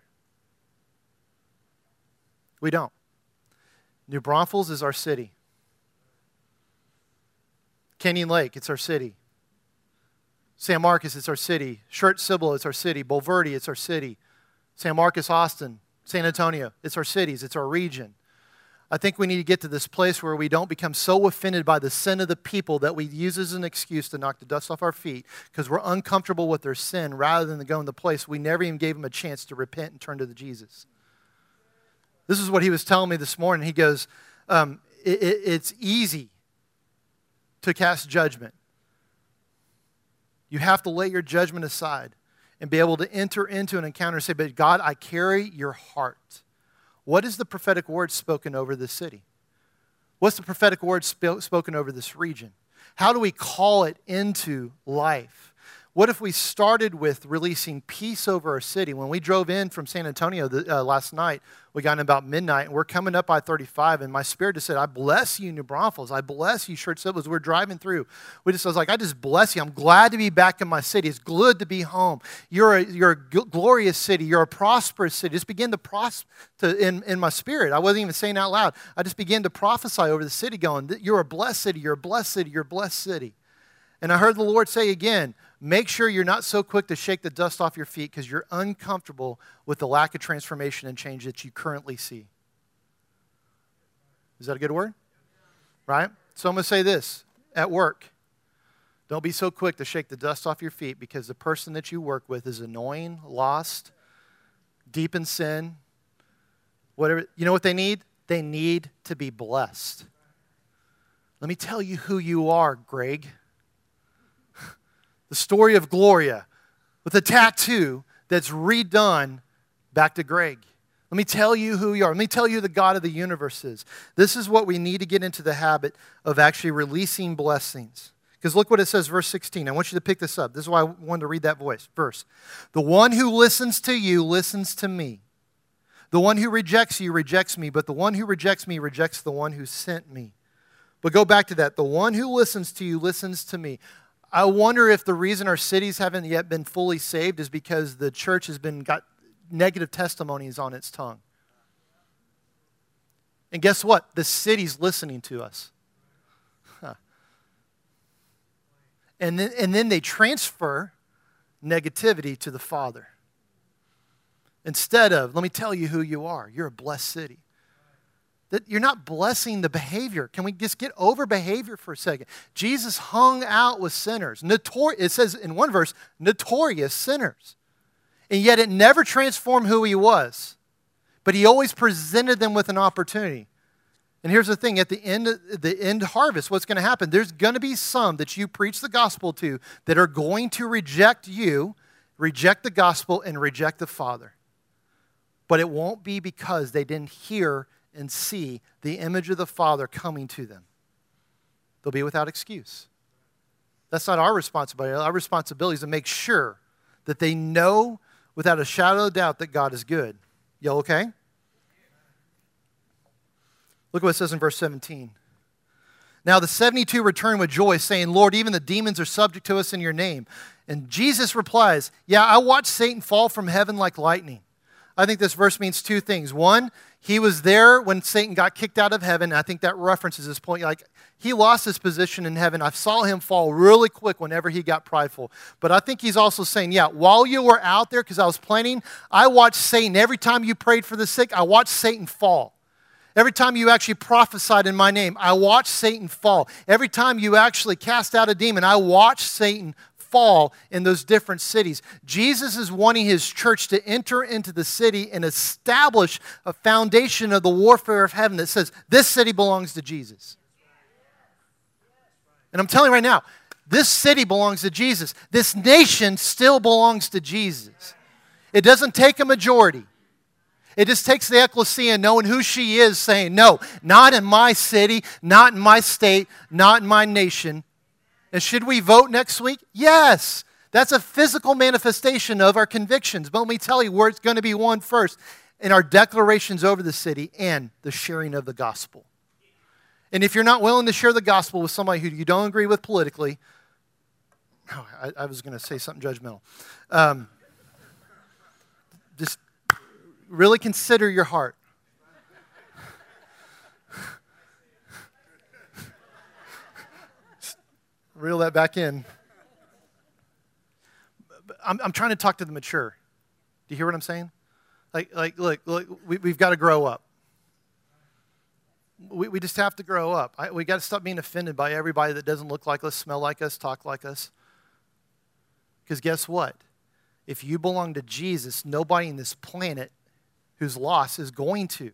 B: We don't. New Braunfels is our city. Canyon Lake, it's our city. San Marcos, it's our city. Shirt Cibolo, it's our city. Bulverde, it's our city. San Marcos, Austin, San Antonio, it's our cities, it's our region. I think we need to get to this place where we don't become so offended by the sin of the people that we use as an excuse to knock the dust off our feet because we're uncomfortable with their sin rather than to go in the place we never even gave them a chance to repent and turn to the Jesus. This is what he was telling me this morning. He goes, um, it, it, it's easy to cast judgment. You have to lay your judgment aside and be able to enter into an encounter and say, but God, I carry your heart. What is the prophetic word spoken over this city? What's the prophetic word sp- spoken over this region? How do we call it into life? What if we started with releasing peace over our city? When we drove in from San Antonio the, uh, last night, we got in about midnight, and we're coming up I thirty-five, and my spirit just said, I bless you, New Braunfels. I bless you, Shirt Cibolo. We're driving through. We just I was like, I just bless you. I'm glad to be back in my city. It's good to be home. You're a, you're a g- glorious city. You're a prosperous city. Just begin to prosper in, in my spirit. I wasn't even saying out loud. I just began to prophesy over the city going, you're a blessed city. You're a blessed city. You're a blessed city. And I heard the Lord say again, make sure you're not so quick to shake the dust off your feet because you're uncomfortable with the lack of transformation and change that you currently see. Is that a good word? Right? So I'm going to say this. At work, don't be so quick to shake the dust off your feet because the person that you work with is annoying, lost, deep in sin. Whatever. You know what they need? They need to be blessed. Let me tell you who you are, Greg. The story of Gloria with a tattoo that's redone back to Greg. Let me tell you who you are. Let me tell you who the God of the universe is. This is what we need to get into the habit of actually releasing blessings. Because look what it says, verse sixteen. I want you to pick this up. This is why I wanted to read that voice, verse. The one who listens to you listens to me. The one who rejects you rejects me, but the one who rejects me rejects the one who sent me. But go back to that. The one who listens to you listens to me. I wonder if the reason our cities haven't yet been fully saved is because the church has been got negative testimonies on its tongue. And guess what? The city's listening to us. Huh. And then, and then they transfer negativity to the Father. Instead of, let me tell you who you are. You're a blessed city. That you're not blessing the behavior. Can we just get over behavior for a second? Jesus hung out with sinners. Notor- it says in one verse, notorious sinners. And yet it never transformed who he was. But he always presented them with an opportunity. And here's the thing, at the end of the end harvest, what's going to happen? There's going to be some that you preach the gospel to that are going to reject you, reject the gospel, and reject the Father. But it won't be because they didn't hear and see the image of the Father coming to them. They'll be without excuse. That's not our responsibility. Our responsibility is to make sure that they know without a shadow of doubt that God is good. Y'all okay? Look what it says in verse seventeen. Now the seventy-two returned with joy, saying, Lord, even the demons are subject to us in your name. And Jesus replies, yeah, I watched Satan fall from heaven like lightning. I think this verse means two things. One, he was there when Satan got kicked out of heaven. I think that references this point. Like, he lost his position in heaven. I saw him fall really quick whenever he got prideful. But I think he's also saying, yeah, while you were out there, because I was planning, I watched Satan. Every time you prayed for the sick, I watched Satan fall. Every time you actually prophesied in my name, I watched Satan fall. Every time you actually cast out a demon, I watched Satan fall in those different cities. Jesus is wanting his church to enter into the city and establish a foundation of the warfare of heaven that says, this city belongs to Jesus. And I'm telling you right now, this city belongs to Jesus. This nation still belongs to Jesus. It doesn't take a majority. It just takes the ecclesia knowing who she is, saying, no, not in my city, not in my state, not in my nation. And should we vote next week? Yes. That's a physical manifestation of our convictions. But let me tell you where it's going to be won first: in our declarations over the city and the sharing of the gospel. And if you're not willing to share the gospel with somebody who you don't agree with politically, oh, I, I was going to say something judgmental. Um, just really consider your heart. Reel that back in. I'm, I'm trying to talk to the mature. Do you hear what I'm saying? Like, like, look, look we, we've got to grow up. We, we just have to grow up. I, we got to stop being offended by everybody that doesn't look like us, smell like us, talk like us. Because guess what? If you belong to Jesus, nobody in this planet who's lost is going to.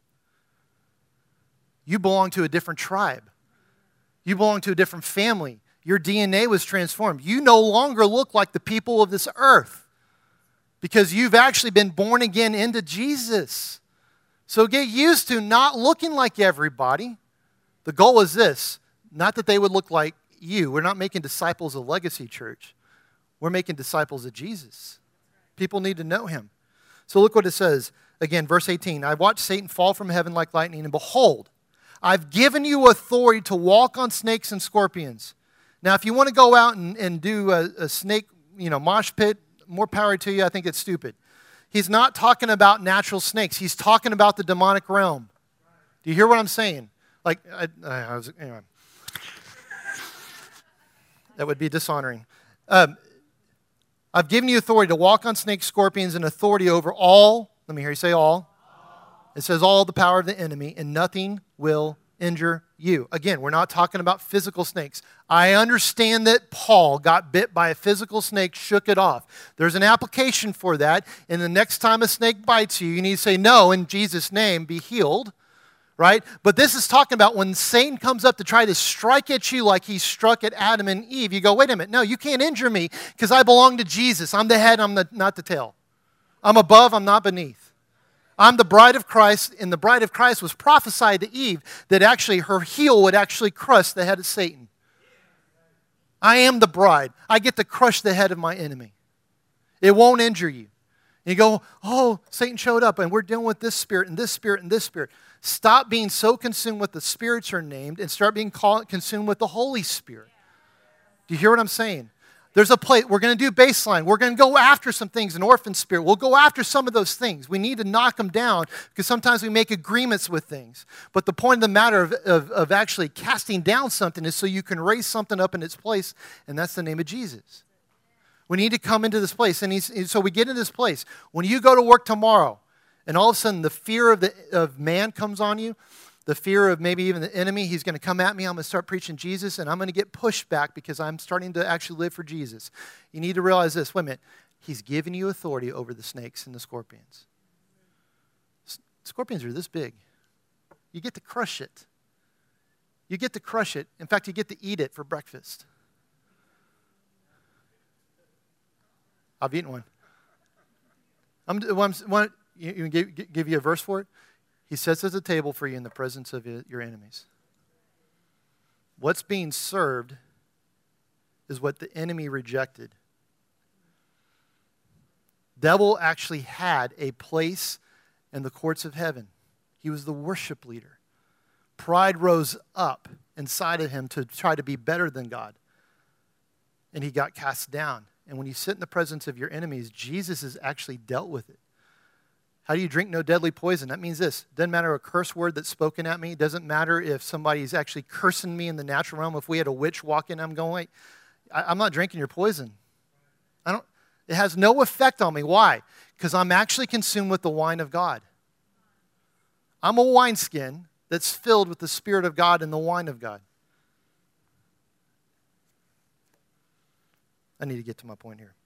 B: You belong to a different tribe. You belong to a different family. Your D N A was transformed. You no longer look like the people of this earth because you've actually been born again into Jesus. So get used to not looking like everybody. The goal is this: not that they would look like you. We're not making disciples of Legacy Church. We're making disciples of Jesus. People need to know him. So look what it says. Again, verse eighteen. I watched Satan fall from heaven like lightning, and behold, I've given you authority to walk on snakes and scorpions. Now, if you want to go out and, and do a, a snake, you know, mosh pit, more power to you. I think it's stupid. He's not talking about natural snakes. He's talking about the demonic realm. Do you hear what I'm saying? Like, I, I was, anyway. That would be dishonoring. Um, I've given you authority to walk on snakes, scorpions, and authority over all. Let me hear you say all. all. It says all the power of the enemy, and nothing will injure you. Again, we're not talking about physical snakes. I understand that Paul got bit by a physical snake, shook it off. There's an application for that. And the next time a snake bites you, you need to say, no, in Jesus' name, be healed. Right? But this is talking about when Satan comes up to try to strike at you like he struck at Adam and Eve. You go, wait a minute. No, you can't injure me because I belong to Jesus. I'm the head, I'm the, not the tail. I'm above, I'm not beneath. I'm the bride of Christ, and the bride of Christ was prophesied to Eve that actually her heel would actually crush the head of Satan. I am the bride. I get to crush the head of my enemy. It won't injure you. And you go, oh, Satan showed up, and we're dealing with this spirit and this spirit and this spirit. Stop being so consumed with the spirits are named and start being called, consumed with the Holy Spirit. Do you hear what I'm saying? There's a place. We're going to do baseline. We're going to go after some things, an orphan spirit. We'll go after some of those things. We need to knock them down because sometimes we make agreements with things. But the point of the matter of, of, of actually casting down something is so you can raise something up in its place, and that's the name of Jesus. We need to come into this place. And he's, so we get in this place. When you go to work tomorrow, and all of a sudden the fear of, the, of man comes on you, the fear of maybe even the enemy, he's going to come at me, I'm going to start preaching Jesus, and I'm going to get pushed back because I'm starting to actually live for Jesus. You need to realize this. Wait a minute. He's given you authority over the snakes and the scorpions. Scorpions are this big. You get to crush it. You get to crush it. In fact, you get to eat it for breakfast. I've eaten one. I'm, I'm, want, you, you give, give you a verse for it? He sets at a table for you in the presence of your enemies. What's being served is what the enemy rejected. Devil actually had a place in the courts of heaven. He was the worship leader. Pride rose up inside of him to try to be better than God. And he got cast down. And when you sit in the presence of your enemies, Jesus has actually dealt with it. How do you drink no deadly poison? That means this. It doesn't matter a curse word that's spoken at me. It doesn't matter if somebody's actually cursing me in the natural realm. If we had a witch walk in, I'm going, wait, I, I'm not drinking your poison. I don't. It has no effect on me. Why? Because I'm actually consumed with the wine of God. I'm a wineskin that's filled with the Spirit of God and the wine of God. I need to get to my point here.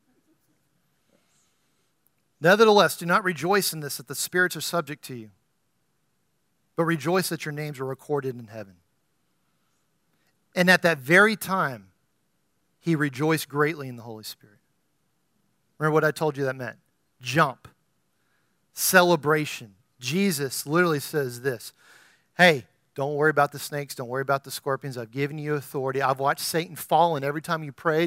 B: Nevertheless, do not rejoice in this, that the spirits are subject to you, but rejoice that your names are recorded in heaven. And at that very time, he rejoiced greatly in the Holy Spirit. Remember what I told you that meant? Jump. Celebration. Jesus literally says this. Hey, don't worry about the snakes. Don't worry about the scorpions. I've given you authority. I've watched Satan fall, and every time you prayed,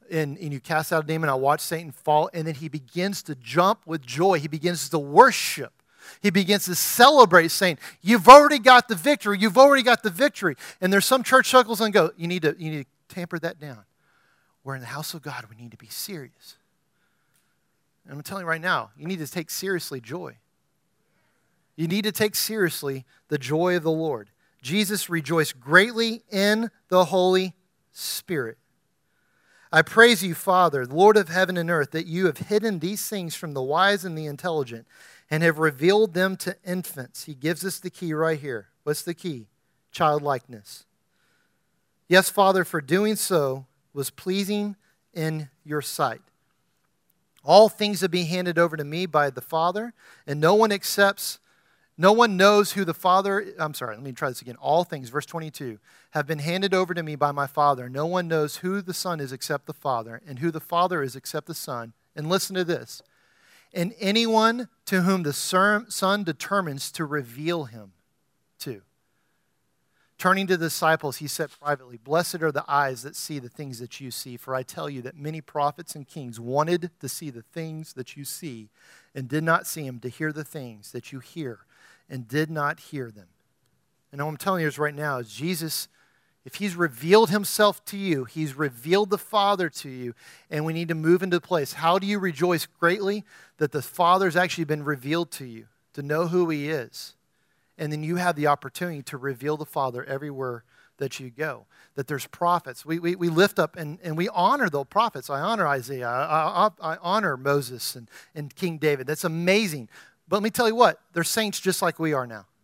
B: and, and you cast out a demon. I watched Satan fall, and then he begins to jump with joy. He begins to worship. He begins to celebrate, saying, you've already got the victory. You've already got the victory. And there's some church circles and go, you need to, you need to tamper that down. We're in the house of God. We need to be serious. And I'm telling you right now, you need to take seriously joy. You need to take seriously the joy of the Lord. Jesus rejoiced greatly in the Holy Spirit. I praise you, Father, Lord of heaven and earth, that you have hidden these things from the wise and the intelligent and have revealed them to infants. He gives us the key right here. What's the key? Childlikeness. Yes, Father, for doing so was pleasing in your sight. All things have been handed over to me by the Father, and no one accepts, no one knows who the Father, I'm sorry, let me try this again. All things, verse twenty-two, have been handed over to me by my Father. No one knows who the Son is except the Father, and who the Father is except the Son. And listen to this. And anyone to whom the Son determines to reveal him to. Turning to the disciples, he said privately, blessed are the eyes that see the things that you see, for I tell you that many prophets and kings wanted to see the things that you see and did not see them, to hear the things that you hear and did not hear them. And what I'm telling you is right now is Jesus, if he's revealed himself to you, he's revealed the Father to you, and we need to move into place. How do you rejoice greatly? That the Father's actually been revealed to you, to know who he is. And then you have the opportunity to reveal the Father everywhere that you go. That there's prophets. We, we, we lift up and, and we honor the prophets. I honor Isaiah. I, I, I honor Moses and, and King David. That's amazing. But let me tell you what, they're saints just like we are now.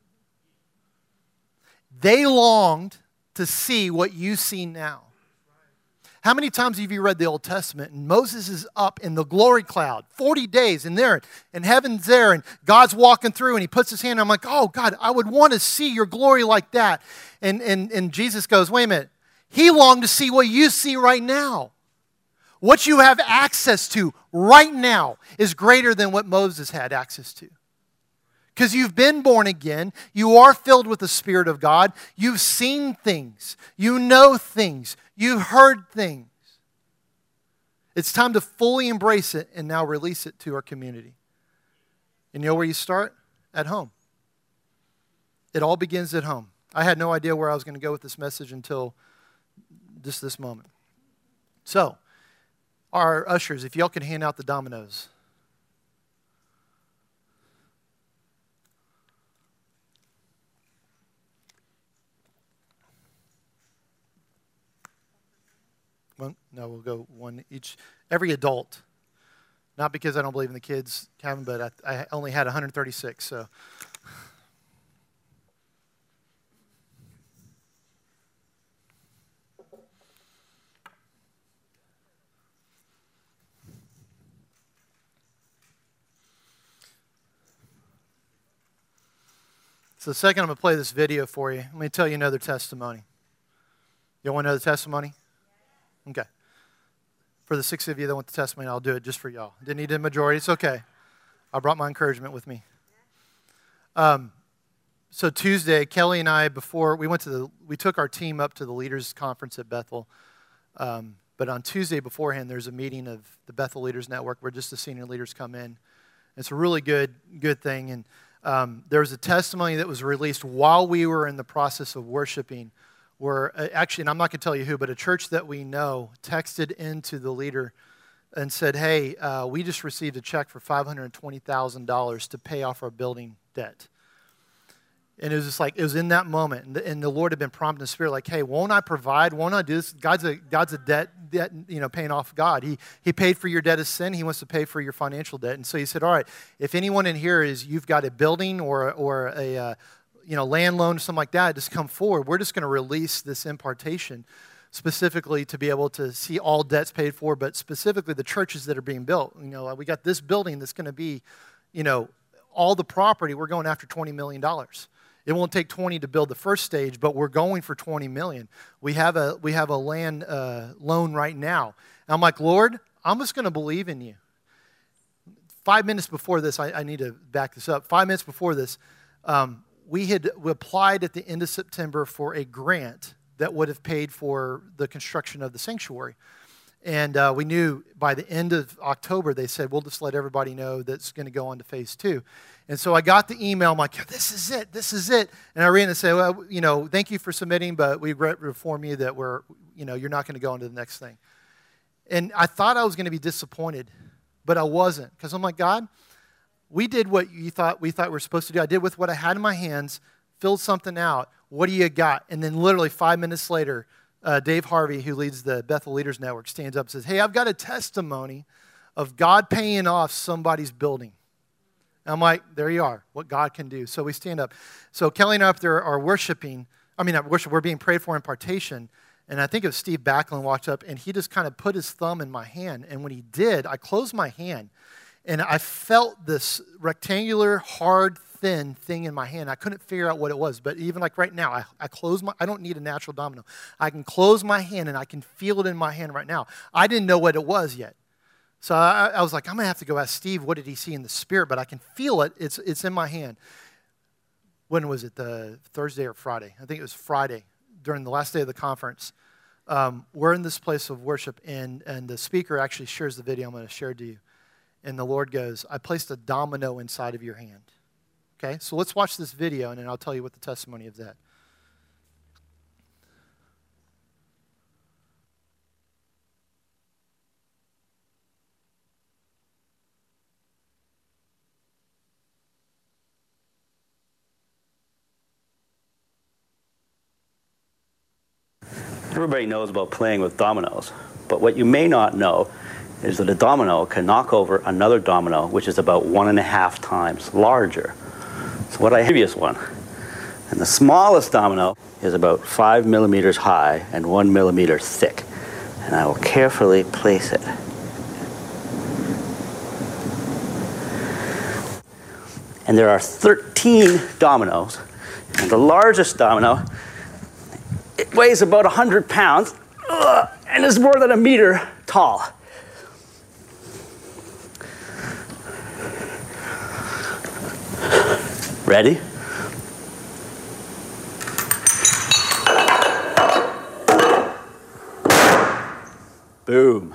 B: They longed to see what you see now. How many times have you read the Old Testament and Moses is up in the glory cloud, forty days in there, and heaven's there, and God's walking through, and he puts his hand, and I'm like, oh, God, I would want to see your glory like that. And, and, and Jesus goes, wait a minute. He longed to see what you see right now. What you have access to right now is greater than what Moses had access to. Because you've been born again. You are filled with the Spirit of God. You've seen things. You know things. You've heard things. It's time to fully embrace it and now release it to our community. And you know where you start? At home. It all begins at home. I had no idea where I was going to go with this message until just this moment. So, our ushers, if y'all can hand out the dominoes. Well, no, we'll go one each. Every adult. Not because I don't believe in the kids, Kevin, but I, I only had one hundred thirty-six, so. So second, I'm going to play this video for you. Let me tell you another testimony. You want to know the testimony? Okay. For the six of you that want the testimony, I'll do it just for y'all. Didn't need a majority. It's okay. I brought my encouragement with me. Um, so Tuesday, Kelly and I, before we went to the, we took our team up to the leaders conference at Bethel. Um, but on Tuesday beforehand, there's a meeting of the Bethel Leaders Network where just the senior leaders come in. It's a really good, good thing. And um, there was a testimony that was released while we were in the process of worshiping. Where uh, actually, and I'm not going to tell you who, but a church that we know texted into the leader and said, hey, uh, we just received a check for five hundred twenty thousand dollars to pay off our building debt. And it was just like, it was in that moment. And the, and the Lord had been prompting the Spirit, like, hey, won't I provide? Won't I do this? God's a, God's a debt, debt, you know, paying off God. He, he paid for your debt of sin. He wants to pay for your financial debt. And so he said, all right, if anyone in here is, you've got a building or, or a, uh, you know, land loan or something like that, just come forward. We're just going to release this impartation specifically to be able to see all debts paid for, but specifically the churches that are being built. You know, we got this building that's going to be, you know, all the property, we're going after twenty million dollars. It won't take twenty to build the first stage, but we're going for twenty million dollars. We have a, we have a land uh, loan right now. And I'm like, Lord, I'm just going to believe in you. Five minutes before this, I, I need to back this up. Five minutes before this, um, we had we applied at the end of September for a grant that would have paid for the construction of the sanctuary. And uh, we knew by the end of October, they said, we'll just let everybody know that's going to go on to phase two. And so I got the email. I'm like, this is it. This is it. And I ran and said, well, you know, thank you for submitting, but we regret to inform you that we're, you know, you're not going to go on to the next thing. And I thought I was going to be disappointed, but I wasn't. Because I'm like, God, we did what you thought we thought we were supposed to do. I did with what I had in my hands, filled something out. What do you got? And then literally five minutes later, Uh, Dave Harvey, who leads the Bethel Leaders Network, stands up and says, hey, I've got a testimony of God paying off somebody's building. And I'm like, there you are, what God can do. So we stand up. So Kelly and I up there are worshiping. I mean, not worship, we're being prayed for impartation. And I think it was Steve Backlund walked up, and he just kind of put his thumb in my hand. And when he did, I closed my hand, and I felt this rectangular, hard, thin thing in my hand. I couldn't figure out what it was, but even like right now, I, I close my, I don't need a natural domino. I can close my hand and I can feel it in my hand right now. I didn't know what it was yet. So I, I was like, I'm going to have to go ask Steve, what did he see in the spirit? But I can feel it. It's, it's in my hand. When was it? The Thursday or Friday? I think it was Friday during the last day of the conference. Um, we're in this place of worship, and, and the speaker actually shares the video I'm going to share to you. And the Lord goes, I placed a domino inside of your hand. Okay, so let's watch this video, and then I'll tell you what the testimony of that.
D: Everybody knows about playing with dominoes, but what you may not know is that a domino can knock over another domino, which is about one and a half times larger. So what I have is one. And the smallest domino is about five millimeters high and one millimeter thick. And I will carefully place it. And there are thirteen dominoes. And the largest domino, it weighs about one hundred pounds ugh, and is more than a meter tall. Ready? Boom.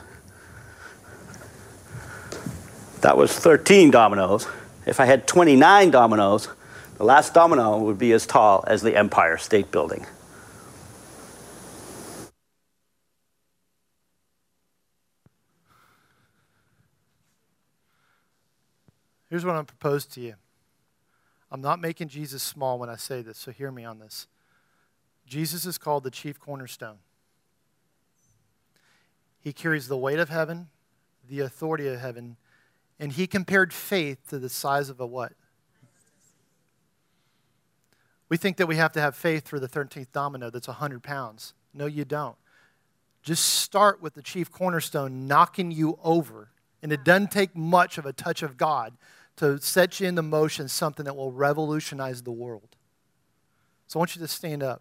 D: That was thirteen dominoes. If I had twenty-nine dominoes, the last domino would be as tall as the Empire State Building.
B: Here's what I'm proposed to you. I'm not making Jesus small when I say this, so hear me on this. Jesus is called the chief cornerstone. He carries the weight of heaven, the authority of heaven, and he compared faith to the size of a what? We think that we have to have faith for the thirteenth domino that's one hundred pounds. No, you don't. Just start with the chief cornerstone knocking you over, and it doesn't take much of a touch of God to set you into motion something that will revolutionize the world. So I want you to stand up.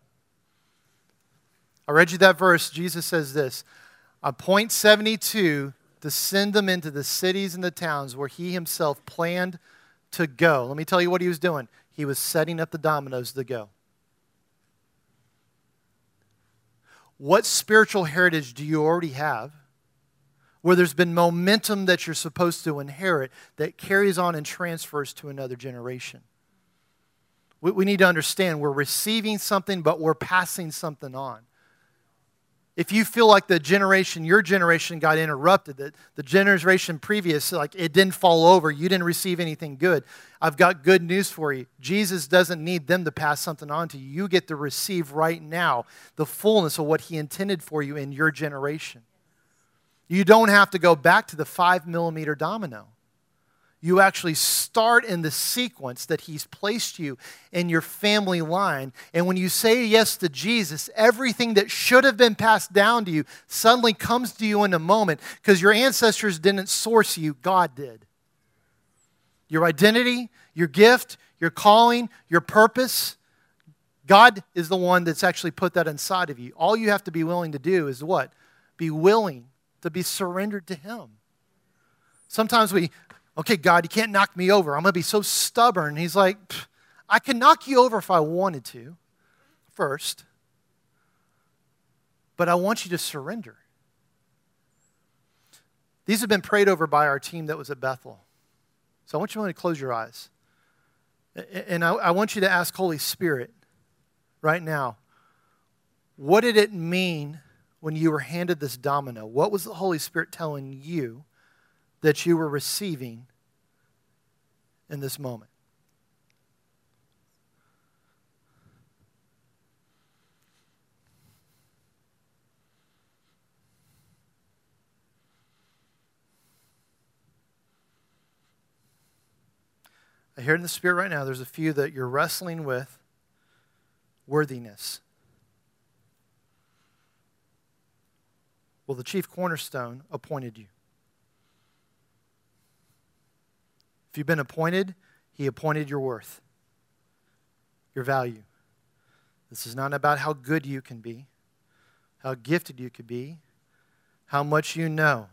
B: I read you that verse. Jesus says this, appoint seventy-two to send them into the cities and the towns where he himself planned to go. Let me tell you what he was doing. He was setting up the dominoes to go. What spiritual heritage do you already have where there's been momentum that you're supposed to inherit that carries on and transfers to another generation? We, we need to understand we're receiving something, but we're passing something on. If you feel like the generation, your generation got interrupted, that the generation previous, like it didn't fall over, you didn't receive anything good, I've got good news for you. Jesus doesn't need them to pass something on to you. You get to receive right now the fullness of what he intended for you in your generation. You don't have to go back to the five millimeter domino. You actually start in the sequence that he's placed you in your family line. And when you say yes to Jesus, everything that should have been passed down to you suddenly comes to you in a moment because your ancestors didn't source you, God did. Your identity, your gift, your calling, your purpose, God is the one that's actually put that inside of you. All you have to be willing to do is what? Be willing to be surrendered to him. Sometimes we, okay, God, you can't knock me over. I'm going to be so stubborn. He's like, I can knock you over if I wanted to, first. But I want you to surrender. These have been prayed over by our team that was at Bethel. So I want you to close your eyes. And I, I want you to ask Holy Spirit right now, what did it mean when you were handed this domino? What was the Holy Spirit telling you that you were receiving in this moment? I hear in the Spirit right now, there's a few that you're wrestling with worthiness. Well, the chief cornerstone appointed you. If you've been appointed, he appointed your worth, your value. This is not about how good you can be, how gifted you could be, how much you know.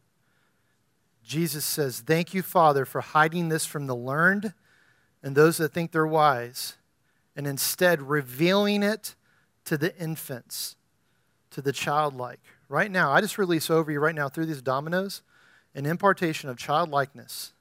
B: Jesus says, thank you, Father, for hiding this from the learned and those that think they're wise, and instead revealing it to the infants, to the childlike. Right now, I just release over you right now through these dominoes an impartation of childlikeness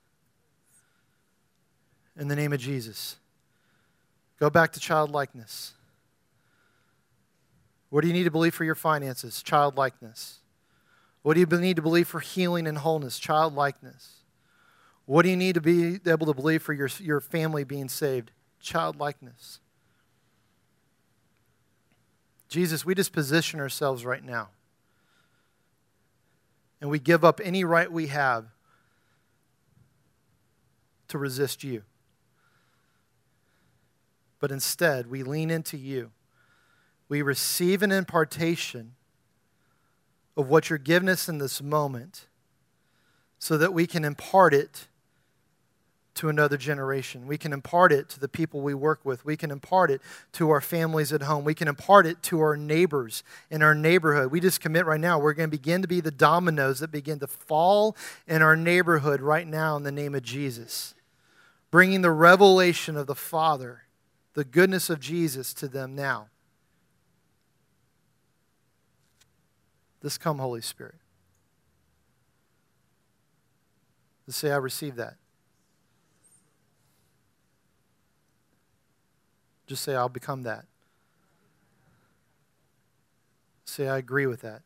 B: in the name of Jesus. Go back to childlikeness. What do you need to believe for your finances? Childlikeness. What do you need to believe for healing and wholeness? Childlikeness. What do you need to be able to believe for your, your family being saved? Childlikeness. Jesus, we just position ourselves right now. And we give up any right we have to resist you. But instead, we lean into you. We receive an impartation of what you're giving us in this moment so that we can impart it to another generation. We can impart it to the people we work with. We can impart it to our families at home. We can impart it to our neighbors in our neighborhood. We just commit right now. We're going to begin to be the dominoes that begin to fall in our neighborhood right now in the name of Jesus, bringing the revelation of the Father, the goodness of Jesus to them now. This come, Holy Spirit. Just say, I receive that. Just say, I'll become that. Say, I agree with that.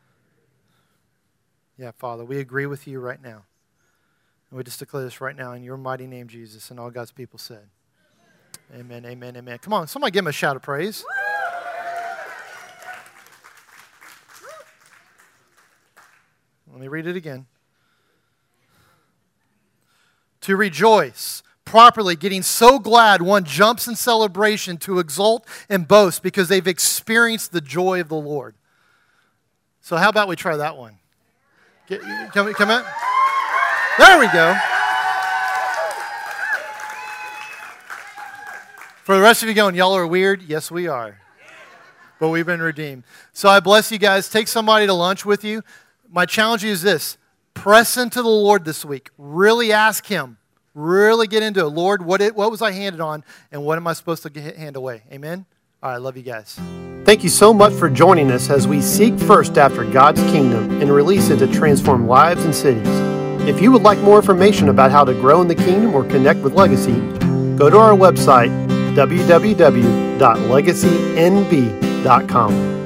B: Yeah, Father, we agree with you right now. And we just declare this right now in your mighty name, Jesus, and all God's people said. Amen, amen, amen. Come on, somebody give him a shout of praise. Let me read it again. To rejoice, properly, getting so glad one jumps in celebration, to exult and boast because they've experienced the joy of the Lord. So how about we try that one? Get, come, come in. There we go. For the rest of you going, y'all are weird? Yes, we are. But we've been redeemed. So I bless you guys. Take somebody to lunch with you. My challenge is this. Press into the Lord this week. Really ask Him. Really get into it. Lord, what, it, what was I handed on, and what am I supposed to get, hand away? Amen? All right, love you guys.
A: Thank you so much for joining us as we seek first after God's kingdom and release it to transform lives and cities. If you would like more information about how to grow in the kingdom or connect with Legacy, go to our website, w w w dot legacy n b dot com.